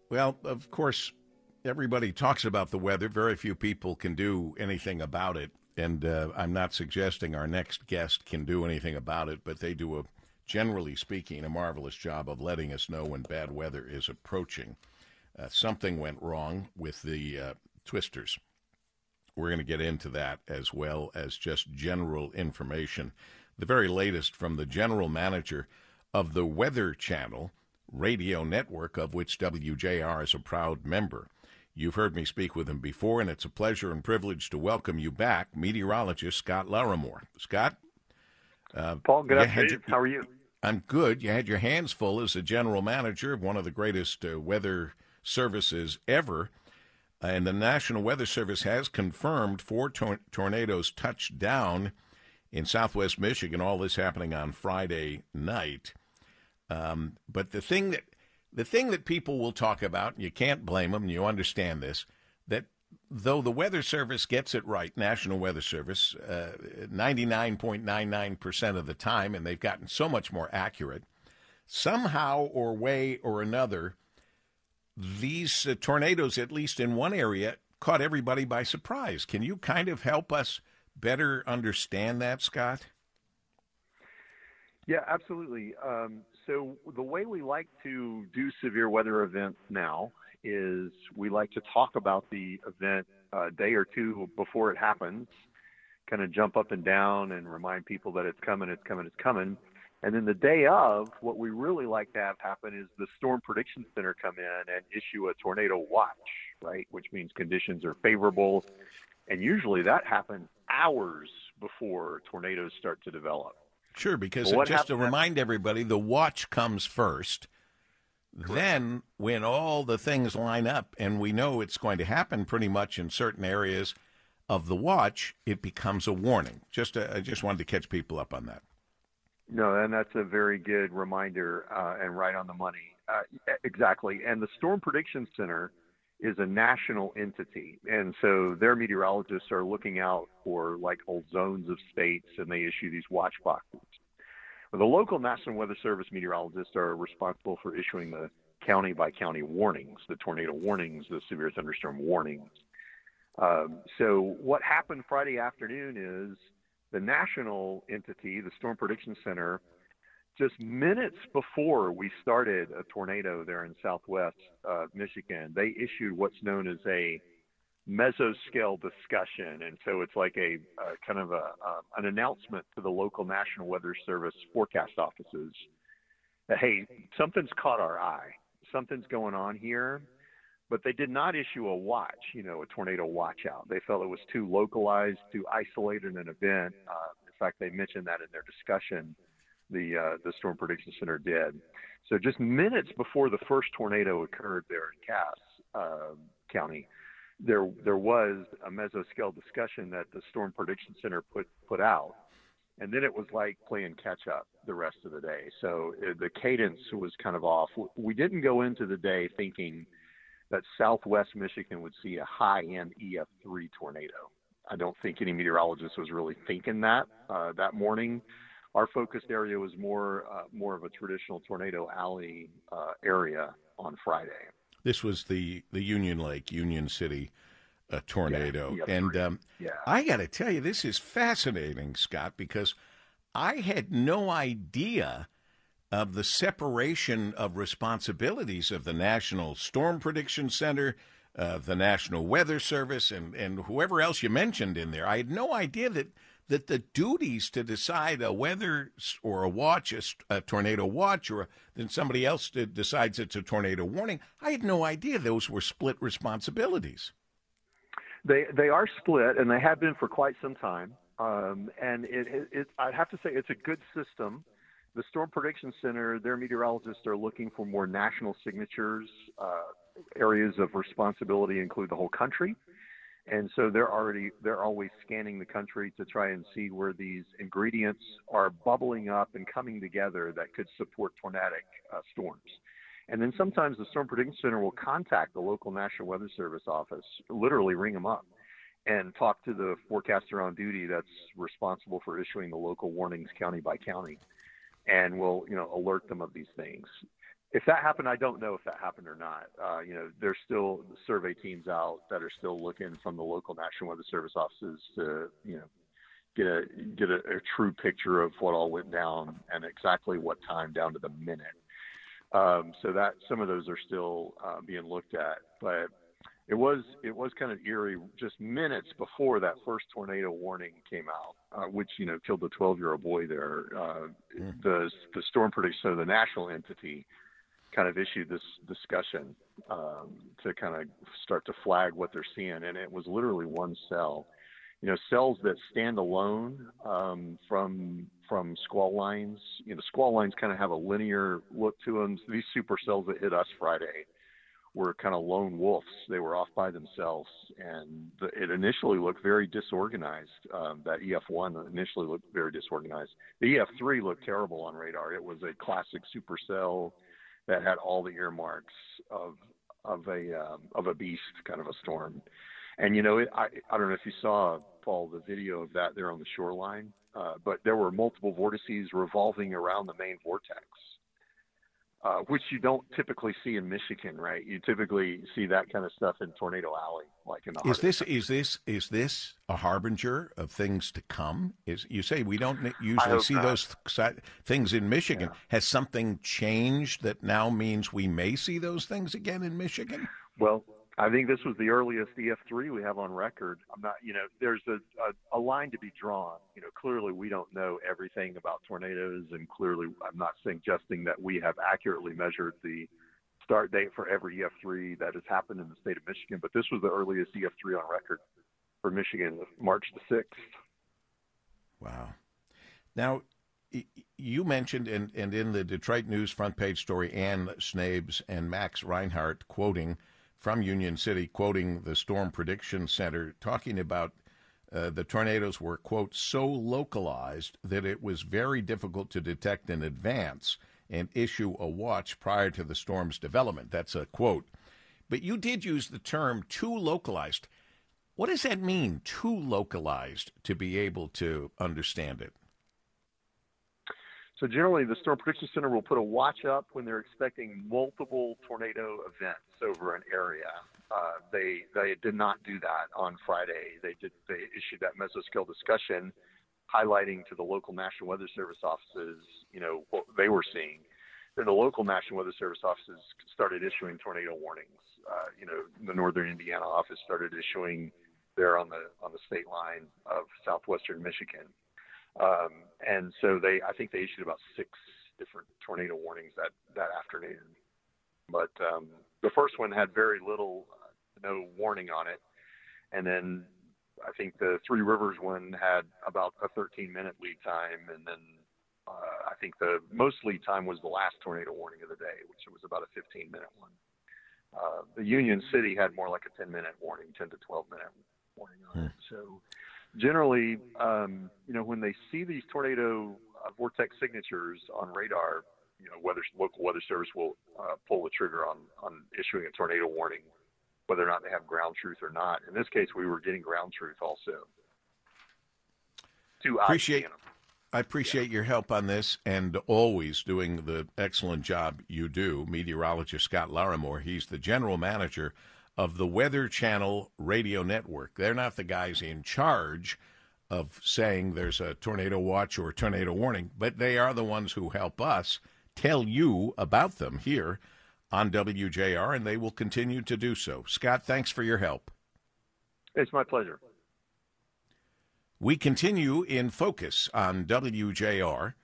Well, of course, everybody talks about the weather. Very few people can do anything about it. And I'm not suggesting our next guest can do anything about it, but they do, generally speaking, a marvelous job of letting us know when bad weather is approaching. Something went wrong with the twisters. We're going to get into that as well as just general information. The very latest from the general manager of the Weather Channel radio network, of which WJR is a proud member. You've heard me speak with him before, and it's a pleasure and privilege to welcome you back, meteorologist Scott Larimore. Scott? Paul, good afternoon. How are you? I'm good. You had your hands full as a general manager of one of the greatest weather services ever. And the National Weather Service has confirmed 4 tornadoes touched down in southwest Michigan, all this happening on Friday night. But the thing that people will talk about, and you can't blame them, and you understand this, that though the Weather Service gets it right, National Weather Service, 99.99% of the time, and they've gotten so much more accurate, somehow or way or another, these tornadoes, at least in one area, caught everybody by surprise. Can you kind of help us better understand that, Scott? Yeah, absolutely. So the way we like to do severe weather events now is we like to talk about the event a day or two before it happens, kind of jump up and down and remind people that it's coming, it's coming, it's coming. And then the day of, what we really like to have happen is the Storm Prediction Center come in and issue a tornado watch, right, which means conditions are favorable. And usually that happens hours before tornadoes start to develop. Sure, because just to remind everybody, the watch comes first. Correct. Then when all the things line up, and we know it's going to happen pretty much in certain areas of the watch, it becomes a warning. I just wanted to catch people up on that. No, and that's a very good reminder and right on the money. Exactly. And the Storm Prediction Center is a national entity. And so their meteorologists are looking out for like whole zones of states, and they issue these watch boxes. Well, the local National Weather Service meteorologists are responsible for issuing the county by county warnings, the tornado warnings, the severe thunderstorm warnings. So what happened Friday afternoon is the national entity, the Storm Prediction Center, just minutes before we started a tornado there in southwest Michigan, they issued what's known as a mesoscale discussion. And so it's like a kind of an announcement to the local National Weather Service forecast offices that, hey, something's caught our eye. Something's going on here. But they did not issue a watch, a tornado watch out. They felt it was too localized, too isolated an event. In fact, they mentioned that in their discussion. The Storm Prediction Center did. So just minutes before the first tornado occurred there in Cass County, there was a mesoscale discussion that the Storm Prediction Center put out. And then it was like playing catch up the rest of the day. So the cadence was kind of off. We didn't go into the day thinking that southwest Michigan would see a high-end EF3 tornado. I don't think any meteorologist was really thinking that morning. Our focused area was more of a traditional tornado alley area on Friday. This was the Union Lake, Union City tornado. Yeah, and I got to tell you, this is fascinating, Scott, because I had no idea of the separation of responsibilities of the National Storm Prediction Center, the National Weather Service, and whoever else you mentioned in there. I had no idea that the duties to decide a weather or a watch, a tornado watch, or then somebody else decides it's a tornado warning. I had no idea those were split responsibilities. They are split, and they have been for quite some time. And I'd have to say it's a good system. The Storm Prediction Center, their meteorologists are looking for more national signatures. Areas of responsibility include the whole country. And so they're always scanning the country to try and see where these ingredients are bubbling up and coming together that could support tornadic storms. And then sometimes the Storm Prediction Center will contact the local National Weather Service office, literally ring them up, and talk to the forecaster on duty that's responsible for issuing the local warnings county by county, and will alert them of these things. If that happened, I don't know if that happened or not. There's still survey teams out that are still looking from the local National Weather Service offices to, get a true picture of what all went down and exactly what time down to the minute. So that some of those are still being looked at, but it was kind of eerie just minutes before that first tornado warning came out, which killed the 12-year-old boy there. The Storm Prediction Center, the national entity, kind of issued this discussion to kind of start to flag what they're seeing, and it was literally one cell. Cells that stand alone from squall lines. Squall lines kind of have a linear look to them. These supercells that hit us Friday were kind of lone wolves. They were off by themselves, and it initially looked very disorganized. That EF1 initially looked very disorganized. The EF3 looked terrible on radar. It was a classic supercell that had all the earmarks of a beast, kind of a storm. And I don't know if you saw, Paul, the video of that there on the shoreline, but there were multiple vortices revolving around the main vortex, which you don't typically see in Michigan, right? You typically see that kind of stuff in Tornado Alley, like in the Is this a harbinger of things to come? You say we don't usually see those things in Michigan. Yeah. Has something changed that now means we may see those things again in Michigan? Well, I think this was the earliest EF3 we have on record. I'm not, there's a line to be drawn. Clearly we don't know everything about tornadoes, and clearly I'm not suggesting that we have accurately measured the start date for every EF3 that has happened in the state of Michigan, but this was the earliest EF3 on record for Michigan, March the 6th. Wow. Now, you mentioned, and in the Detroit News front page story, Ann Snabes and Max Reinhardt quoting from Union City, quoting the Storm Prediction Center, talking about the tornadoes were, quote, so localized that it was very difficult to detect in advance and issue a watch prior to the storm's development. That's a quote. But you did use the term too localized. What does that mean, too localized, to be able to understand it? So generally, the Storm Prediction Center will put a watch up when they're expecting multiple tornado events over an area. They did not do that on Friday. They issued that mesoscale discussion, highlighting to the local National Weather Service offices, what they were seeing. Then the local National Weather Service offices started issuing tornado warnings. The Northern Indiana office started issuing there on the state line of southwestern Michigan. And so I think they issued about 6 different tornado warnings that afternoon. But the first one had very little, no warning on it. And then I think the Three Rivers one had about a 13-minute lead time. And then I think the most lead time was the last tornado warning of the day, which was about a 15-minute one. The Union City had more like a 10-minute warning, 10 to 12-minute warning on it. So generally, when they see these tornado vortex signatures on radar, local weather service will pull the trigger on issuing a tornado warning, whether or not they have ground truth or not. In this case, we were getting ground truth also. I appreciate your help on this, and always doing the excellent job you do. Meteorologist Scott Larimore, he's the general manager of the Weather Channel radio network. They're not the guys in charge of saying there's a tornado watch or tornado warning, but they are the ones who help us tell you about them here on WJR, and they will continue to do so. Scott, thanks for your help. It's my pleasure. We continue in focus on WJR.